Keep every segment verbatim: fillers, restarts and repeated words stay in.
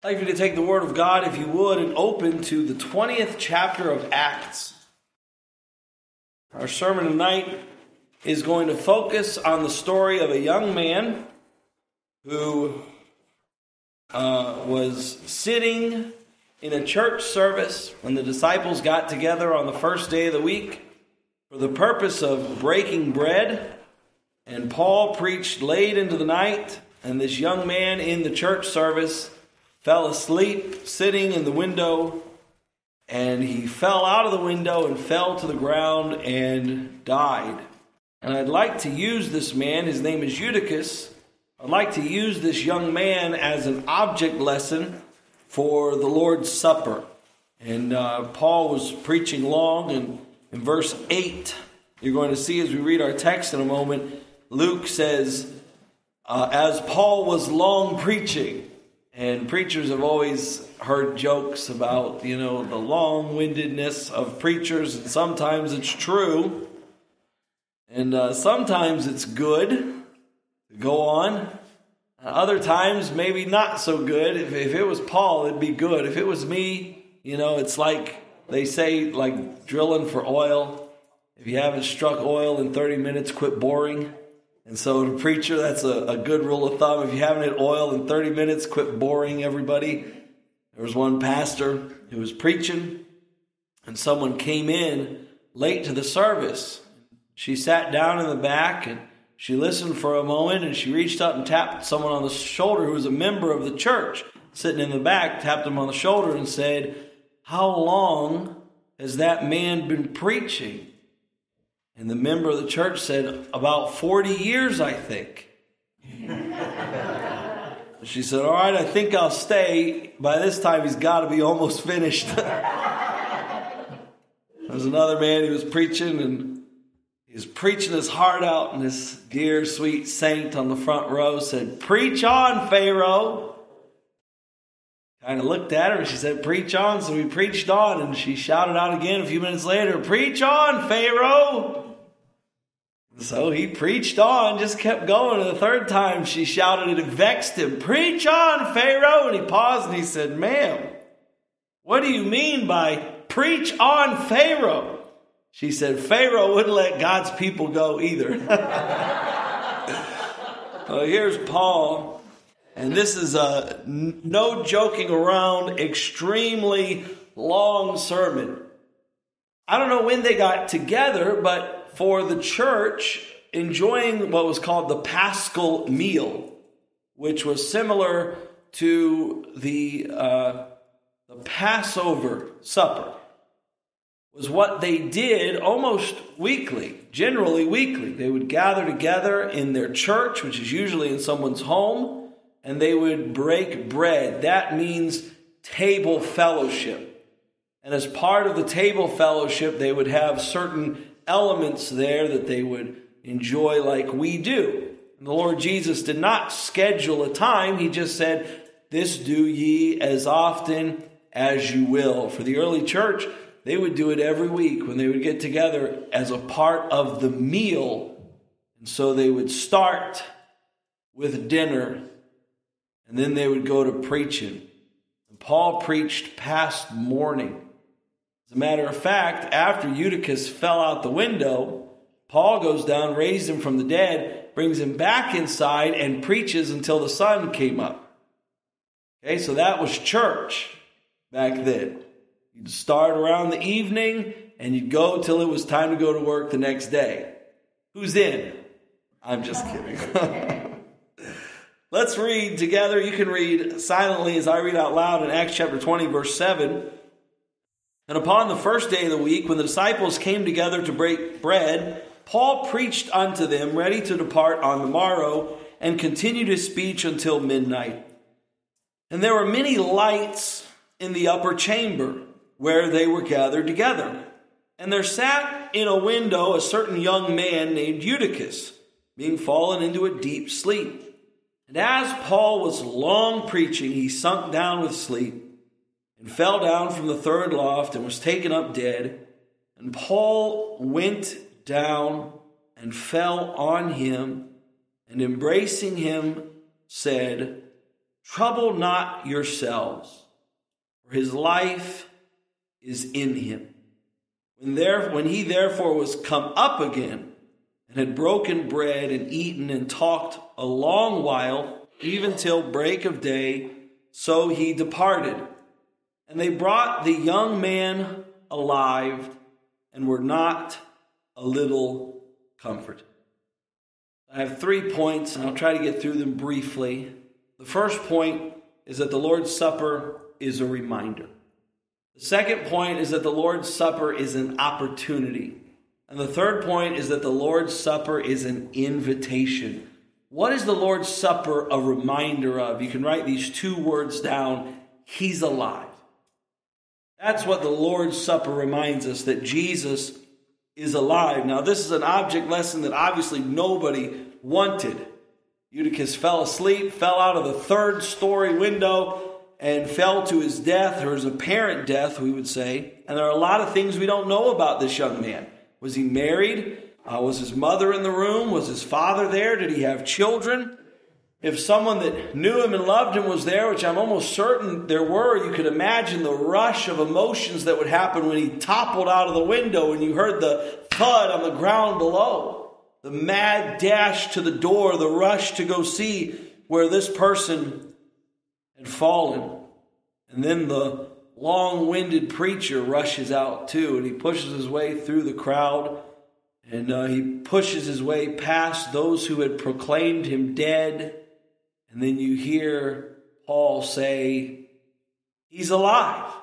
I'd like for you to take the Word of God, if you would, and open to the twentieth chapter of Acts. Our sermon tonight is going to focus on the story of a young man who uh, was sitting in a church service when the disciples got together on the first day of the week for the purpose of breaking bread. And Paul preached late into the night, and this young man in the church service fell asleep sitting in the window, and he fell out of the window and fell to the ground and died. And I'd like to use this man, his name is Eutychus. I'd like to use this young man as an object lesson for the Lord's Supper. And uh, Paul was preaching long, and in verse eight, you're going to see as we read our text in a moment, Luke says, uh, as Paul was long preaching. And preachers have always heard jokes about, you know, the long-windedness of preachers. And sometimes it's true. And uh, sometimes it's good to go on. Other times, maybe not so good. If, if it was Paul, it'd be good. If it was me, you know, it's like they say, like drilling for oil. If you haven't struck oil in thirty minutes, quit boring. And so to preacher, that's a, a good rule of thumb. If you haven't hit oil in thirty minutes, quit boring everybody. There was one pastor who was preaching, and someone came in late to the service. She sat down in the back, and she listened for a moment, and she reached up and tapped someone on the shoulder who was a member of the church, sitting in the back, tapped him on the shoulder and said, "How long has that man been preaching?" And the member of the church said, "About forty years, I think." She said, "All right, I think I'll stay. By this time, he's got to be almost finished." There was another man who was preaching, and he was preaching his heart out, and this dear, sweet saint on the front row said, "Preach on, Pharaoh." Kind of looked at her, and she said, "Preach on." So he preached on, and she shouted out again a few minutes later, "Preach on, Pharaoh." So he preached on, just kept going. And the third time she shouted it, it vexed him, "Preach on, Pharaoh." And he paused and he said, "Ma'am, what do you mean by preach on, Pharaoh?" She said, "Pharaoh wouldn't let God's people go either." Well, here's Paul, and this is a no joking around, extremely long sermon. I don't know when they got together, but for the church, enjoying what was called the Paschal meal, which was similar to the, uh, the Passover supper, was what they did almost weekly, generally weekly. They would gather together in their church, which is usually in someone's home, and they would break bread. That means table fellowship. And as part of the table fellowship, they would have certain elements there that they would enjoy like we do. And the Lord Jesus did not schedule a time. He just said, "This do ye as often as you will." For the early church, they would do it every week when they would get together as a part of the meal. And so they would start with dinner, and then they would go to preaching. And Paul preached past morning. As a matter of fact, after Eutychus fell out the window, Paul goes down, raised him from the dead, brings him back inside, and preaches until the sun came up. Okay, so that was church back then. You'd start around the evening, and you'd go till it was time to go to work the next day. Who's in? I'm just kidding. Let's read together. You can read silently as I read out loud in Acts chapter twenty, verse seven. "And upon the first day of the week, when the disciples came together to break bread, Paul preached unto them, ready to depart on the morrow, and continued his speech until midnight. And there were many lights in the upper chamber, where they were gathered together. And there sat in a window a certain young man named Eutychus, being fallen into a deep sleep. And as Paul was long preaching, he sunk down with sleep, and fell down from the third loft, and was taken up dead. And Paul went down and fell on him, and embracing him, said, trouble not yourselves, for his life is in him. When, there, when he therefore was come up again, and had broken bread and eaten and talked a long while, even till break of day, so he departed. And they brought the young man alive, and were not a little comforted. I have three points, and I'll try to get through them briefly. The first point is that the Lord's Supper is a reminder. The second point is that the Lord's Supper is an opportunity. And the third point is that the Lord's Supper is an invitation. What is the Lord's Supper a reminder of? You can write these two words down. He's alive. That's what the Lord's Supper reminds us, that Jesus is alive. Now, this is an object lesson that obviously nobody wanted. Eutychus fell asleep, fell out of the third story window, and fell to his death, or his apparent death, we would say. And there are a lot of things we don't know about this young man. Was he married? Uh, was his mother in the room? Was his father there? Did he have children? If someone that knew him and loved him was there, which I'm almost certain there were, you could imagine the rush of emotions that would happen when he toppled out of the window and you heard the thud on the ground below. The mad dash to the door, the rush to go see where this person had fallen. And then the long-winded preacher rushes out too, and he pushes his way through the crowd, and uh, he pushes his way past those who had proclaimed him dead. And then you hear Paul say, he's alive.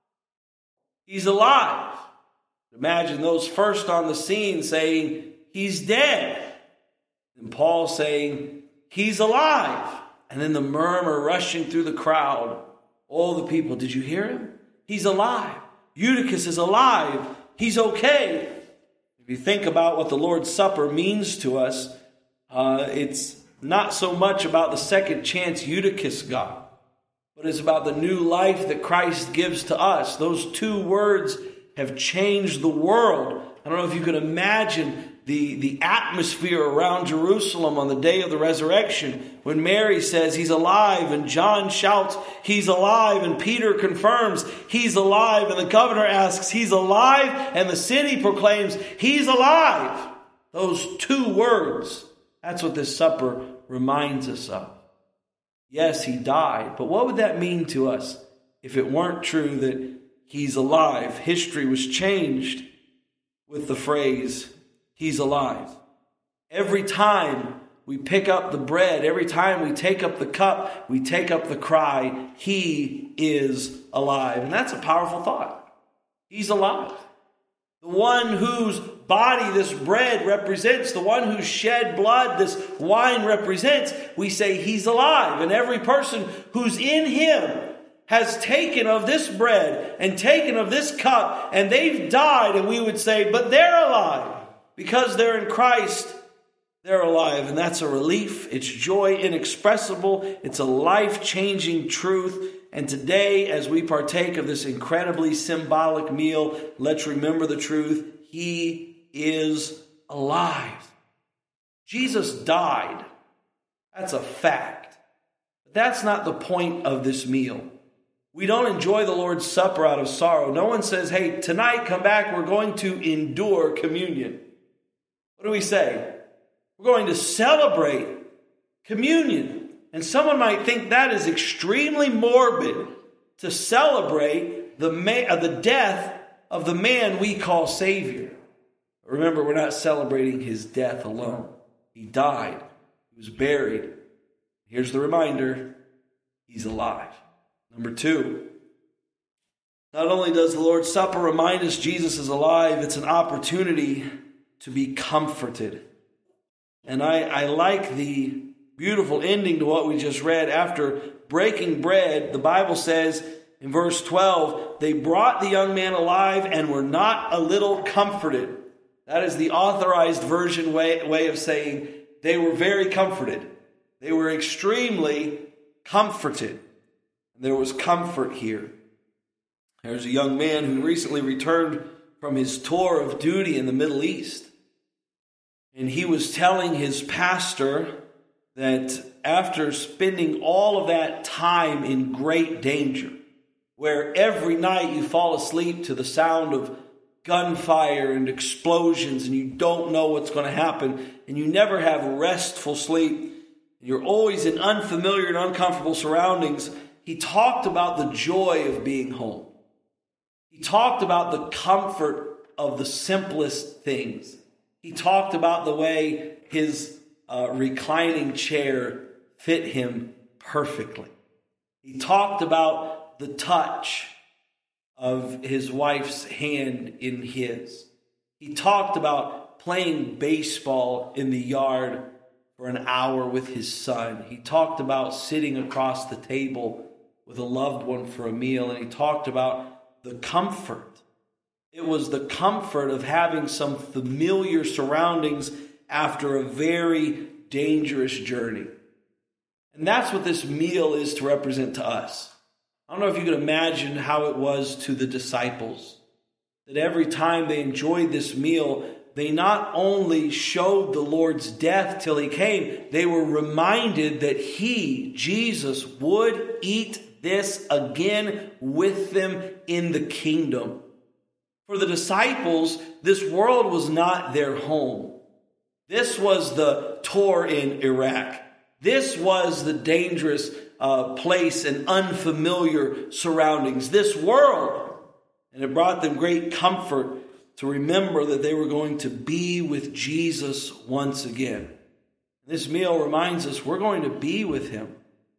He's alive. Imagine those first on the scene saying, he's dead. And Paul saying, he's alive. And then the murmur rushing through the crowd. All the people, did you hear him? He's alive. Eutychus is alive. He's okay. If you think about what the Lord's Supper means to us, uh, it's not so much about the second chance Eutychus got, but it's about the new life that Christ gives to us. Those two words have changed the world. I don't know if you can imagine the, the atmosphere around Jerusalem on the day of the resurrection when Mary says he's alive and John shouts he's alive and Peter confirms he's alive and the governor asks he's alive and the city proclaims he's alive. Those two words, that's what this supper reminds us of. Yes, he died, but what would that mean to us if it weren't true that he's alive? History was changed with the phrase, he's alive. Every time we pick up the bread, every time we take up the cup, we take up the cry, he is alive. And that's a powerful thought. He's alive. The one whose body this bread represents, the one whose shed blood this wine represents, we say he's alive. And every person who's in him has taken of this bread and taken of this cup, and they've died, and we would say, but they're alive. Because they're in Christ, they're alive. And that's a relief. It's joy inexpressible. It's a life-changing truth. And today, as we partake of this incredibly symbolic meal, let's remember the truth. He is alive. Jesus died. That's a fact. But that's not the point of this meal. We don't enjoy the Lord's Supper out of sorrow. No one says, hey, tonight, come back, we're going to endure communion. What do we say? We're going to celebrate communion. And someone might think that is extremely morbid, to celebrate the, ma- uh, the death of the man we call Savior. Remember, we're not celebrating his death alone. He died. He was buried. Here's the reminder. He's alive. Number two, not only does the Lord's Supper remind us Jesus is alive, it's an opportunity to be comforted. And I, I like the beautiful ending to what we just read. After breaking bread, the Bible says in verse twelve, they brought the young man alive and were not a little comforted. That is the authorized version way, way of saying they were very comforted. They were extremely comforted. There was comfort here. There's a young man who recently returned from his tour of duty in the Middle East. And he was telling his pastor that after spending all of that time in great danger, where every night you fall asleep to the sound of gunfire and explosions and you don't know what's going to happen and you never have restful sleep, you're always in unfamiliar and uncomfortable surroundings, he talked about the joy of being home. He talked about the comfort of the simplest things. He talked about the way his uh, reclining chair fit him perfectly. He talked about the touch of his wife's hand in his. He talked about playing baseball in the yard for an hour with his son. He talked about sitting across the table with a loved one for a meal, and he talked about the comfort. It was the comfort of having some familiar surroundings after a very dangerous journey. And that's what this meal is to represent to us. I don't know if you can imagine how it was to the disciples, that every time they enjoyed this meal, they not only showed the Lord's death till he came, they were reminded that he, Jesus, would eat this again with them in the kingdom. For the disciples, this world was not their home. This was the tour in Iraq. This was the dangerous uh, place and unfamiliar surroundings. This world. And it brought them great comfort to remember that they were going to be with Jesus once again. This meal reminds us we're going to be with him.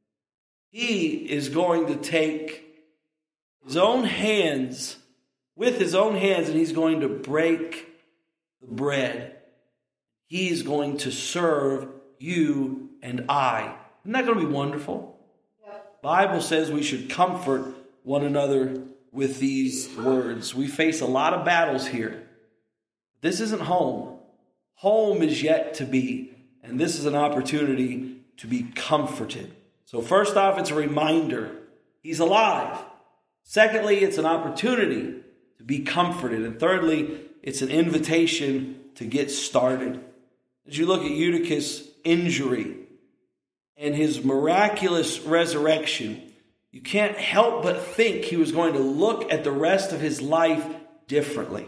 He is going to take his own hands, with his own hands, and he's going to break the bread. He's going to serve you and I. Isn't that going to be wonderful? Yep. The Bible says we should comfort one another with these words. We face a lot of battles here. This isn't home. Home is yet to be. And this is an opportunity to be comforted. So first off, it's a reminder. He's alive. Secondly, it's an opportunity to be comforted. And thirdly, it's an invitation to get started. As you look at Eutychus' injury and his miraculous resurrection, you can't help but think he was going to look at the rest of his life differently.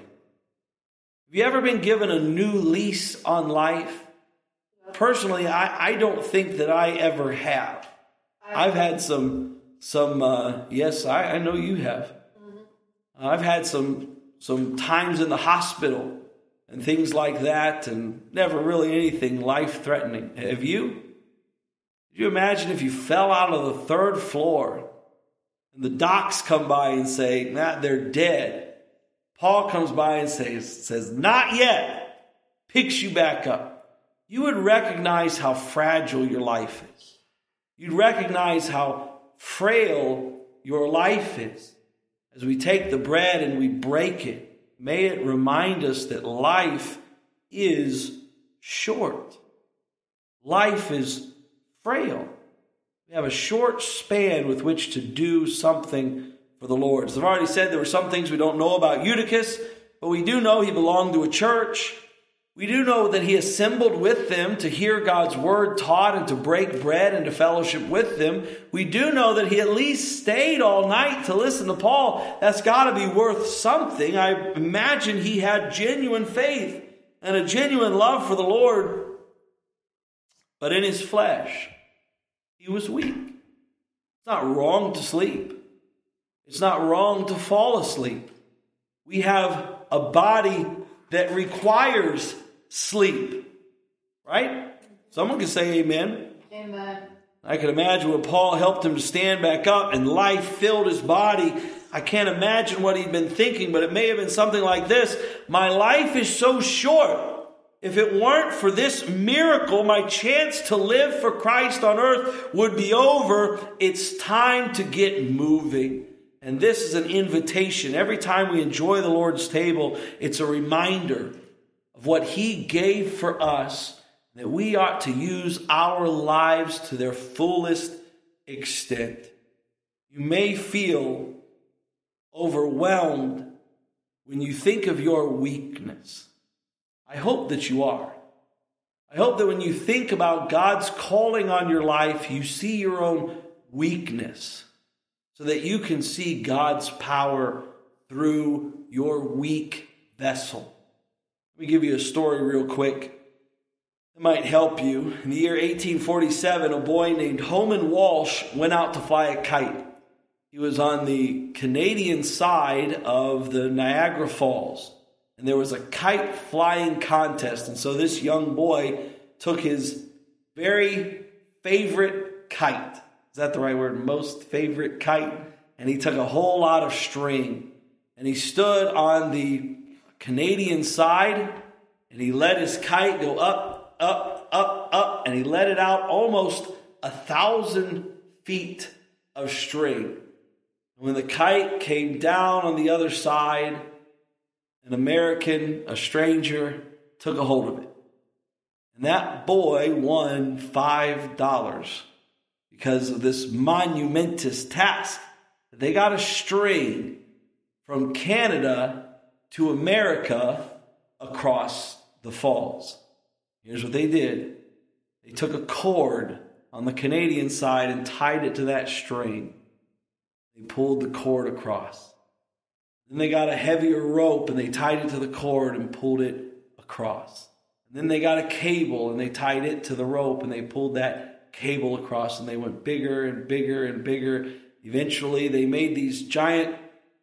Have you ever been given a new lease on life? Personally, I, I don't think that I ever have. I've had some, some uh, yes, I, I know you have. I've had some, some times in the hospital and things like that, and never really anything life-threatening. Have you? Could you imagine if you fell out of the third floor and the docs come by and say, nah, they're dead. Paul comes by and says, says, not yet, picks you back up. You would recognize how fragile your life is. You'd recognize how frail your life is. As we take the bread and we break it, may it remind us that life is short. Life is frail. We have a short span with which to do something for the Lord. As I've already said, there were some things we don't know about Eutychus, but we do know he belonged to a church. We do know that he assembled with them to hear God's word taught and to break bread and to fellowship with them. We do know that he at least stayed all night to listen to Paul. That's got to be worth something. I imagine he had genuine faith and a genuine love for the Lord. But in his flesh, he was weak. It's not wrong to sleep. It's not wrong to fall asleep. We have a body that requires sleep, right? Someone can say amen. Amen. I can imagine when Paul helped him to stand back up and life filled his body. I can't imagine what he'd been thinking, but it may have been something like this. My life is so short. If it weren't for this miracle, my chance to live for Christ on earth would be over. It's time to get moving. And this is an invitation. Every time we enjoy the Lord's table, it's a reminder of what he gave for us, that we ought to use our lives to their fullest extent. You may feel overwhelmed when you think of your weakness. I hope that you are. I hope that when you think about God's calling on your life, you see your own weakness so that you can see God's power through your weak vessel. Let me give you a story real quick that might help you. In the year eighteen forty-seven, a boy named Homan Walsh went out to fly a kite. He was on the Canadian side of the Niagara Falls, and there was a kite flying contest. And so this young boy took his very favorite kite. Is that the right word? Most favorite kite. And he took a whole lot of string. And he stood on the Canadian side, and he let his kite go up, up, up, up, and he let it out almost a thousand feet of string. When the kite came down on the other side, an American, a stranger, took a hold of it. And that boy won five dollars because of this monumentous task. They got a string from Canada to America across the falls. Here's what they did. They took a cord on the Canadian side and tied it to that string. They pulled the cord across. Then they got a heavier rope and they tied it to the cord and pulled it across. And then they got a cable and they tied it to the rope and they pulled that cable across, and they went bigger and bigger and bigger. Eventually they made these giant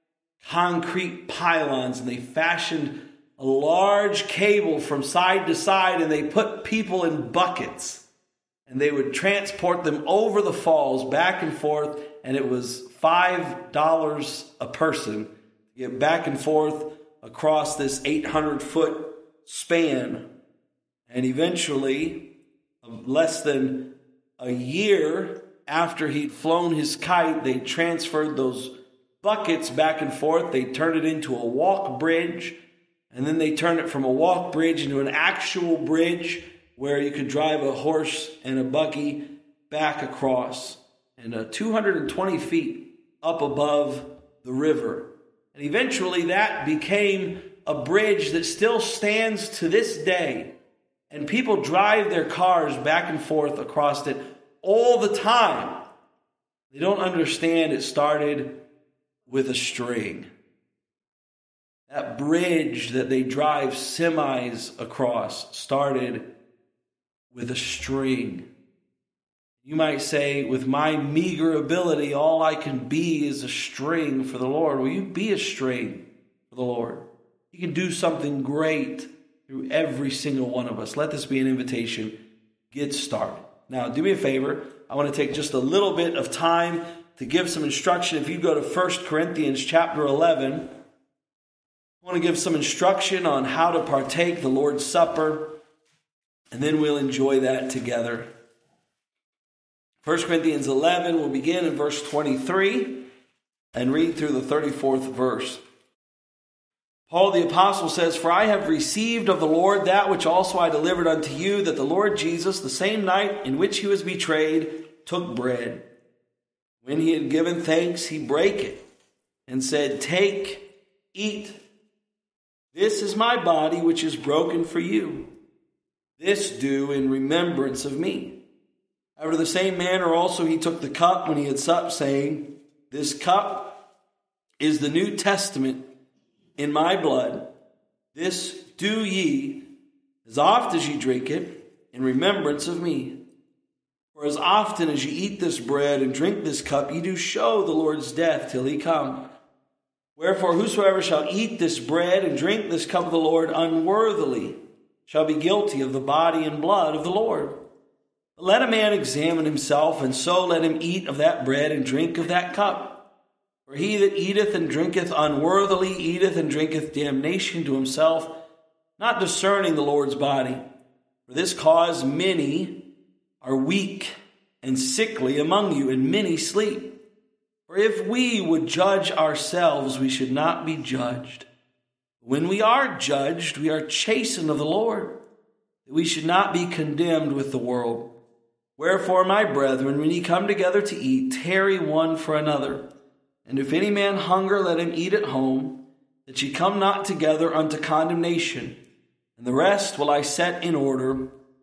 concrete pylons and they fashioned a large cable from side to side, and they put people in buckets and they would transport them over the falls back and forth, and it was five dollars a person to get back and forth across this eight hundred foot span. And eventually, less than a year after he'd flown his kite, they transferred those buckets back and forth. They turned it into a walk bridge, and then they turned it from a walk bridge into an actual bridge where you could drive a horse and a buggy back across, and uh, two hundred twenty feet up above the river. And eventually that became a bridge that still stands to this day. And people drive their cars back and forth across it all the time. They don't understand it started with a string. That bridge that they drive semis across started with a string. You might say, with my meager ability, all I can be is a string for the Lord. Will you be a string for the Lord? You can do something great through every single one of us. Let this be an invitation. Get started. Now, do me a favor. I want to take just a little bit of time to give some instruction. If you go to First Corinthians chapter eleven, I want to give some instruction on how to partake the Lord's Supper, and then we'll enjoy that together. First Corinthians eleven, we'll begin in verse twenty-three and read through the thirty-fourth verse. Paul the apostle says, "For I have received of the Lord that which also I delivered unto you, that the Lord Jesus, the same night in which he was betrayed, took bread. When he had given thanks, he brake it, and said, Take, eat. This is my body, which is broken for you. This do in remembrance of me. After the same manner also he took the cup when he had supped, saying, This cup is the New Testament in my blood. This do ye as oft as ye drink it in remembrance of me. For as often as ye eat this bread and drink this cup, ye do show the Lord's death till he come. Wherefore whosoever shall eat this bread and drink this cup of the Lord unworthily shall be guilty of the body and blood of the Lord. But let a man examine himself, and so let him eat of that bread and drink of that cup. For he that eateth and drinketh unworthily eateth and drinketh damnation to himself, not discerning the Lord's body. For this cause many are weak and sickly among you, and many sleep. For if we would judge ourselves, we should not be judged. When we are judged, we are chastened of the Lord, that we should not be condemned with the world. Wherefore, my brethren, when ye come together to eat, tarry one for another. And if any man hunger, let him eat at home, that ye come not together unto condemnation. And the rest will I set in order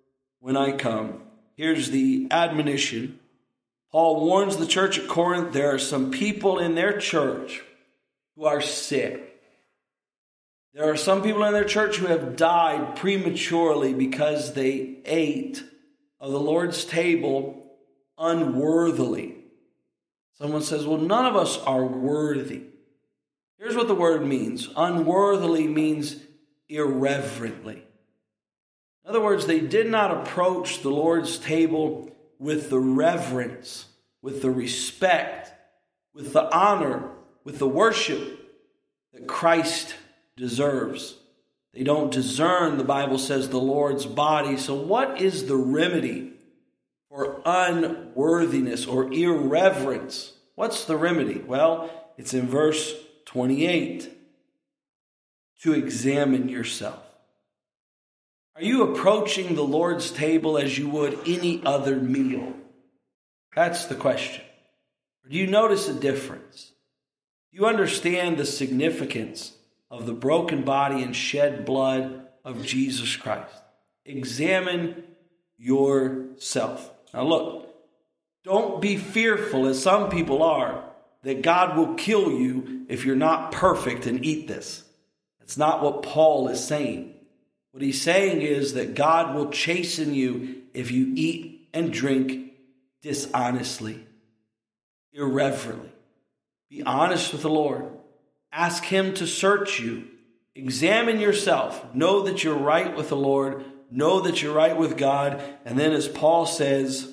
when I come. Here's the admonition. Paul warns the church at Corinth there are some people in their church who are sick. There are some people in their church who have died prematurely because they ate of the Lord's table unworthily. Someone says, well, none of us are worthy. Here's what the word means. Unworthily means irreverently. In other words, they did not approach the Lord's table with the reverence, with the respect, with the honor, with the worship that Christ deserves. They don't discern, the Bible says, the Lord's body. So what is the remedy for unworthiness or irreverence? What's the remedy? Well, it's in verse twenty-eight. To examine yourself. Are you approaching the Lord's table as you would any other meal? That's the question. Or do you notice a difference? Do you understand the significance of the broken body and shed blood of Jesus Christ? Examine yourself. Now look, don't be fearful, as some people are, that God will kill you if you're not perfect and eat this. That's not what Paul is saying. What he's saying is that God will chasten you if you eat and drink dishonestly, irreverently. Be honest with the Lord. Ask him to search you. Examine yourself. Know that you're right with the Lord. Know that you're right with God. And then as Paul says,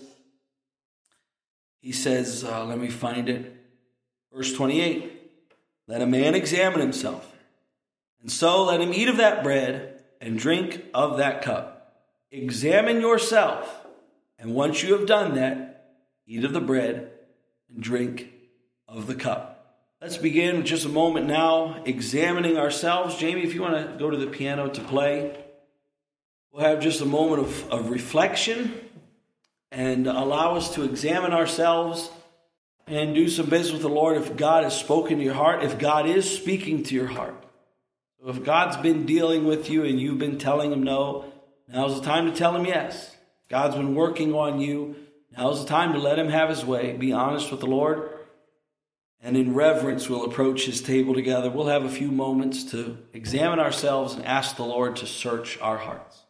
he says, uh, let me find it. Verse twenty-eight, let a man examine himself. And so let him eat of that bread and drink of that cup. Examine yourself. And once you have done that, eat of the bread and drink of the cup. Let's begin with just a moment now examining ourselves. Jamie, if you want to go to the piano to play, we'll have just a moment of, of reflection and allow us to examine ourselves and do some business with the Lord if God has spoken to your heart, if God is speaking to your heart. So if God's been dealing with you and you've been telling him no, now's the time to tell him yes. God's been working on you. Now's the time to let him have his way. Be honest with the Lord. And in reverence, we'll approach his table together. We'll have a few moments to examine ourselves and ask the Lord to search our hearts.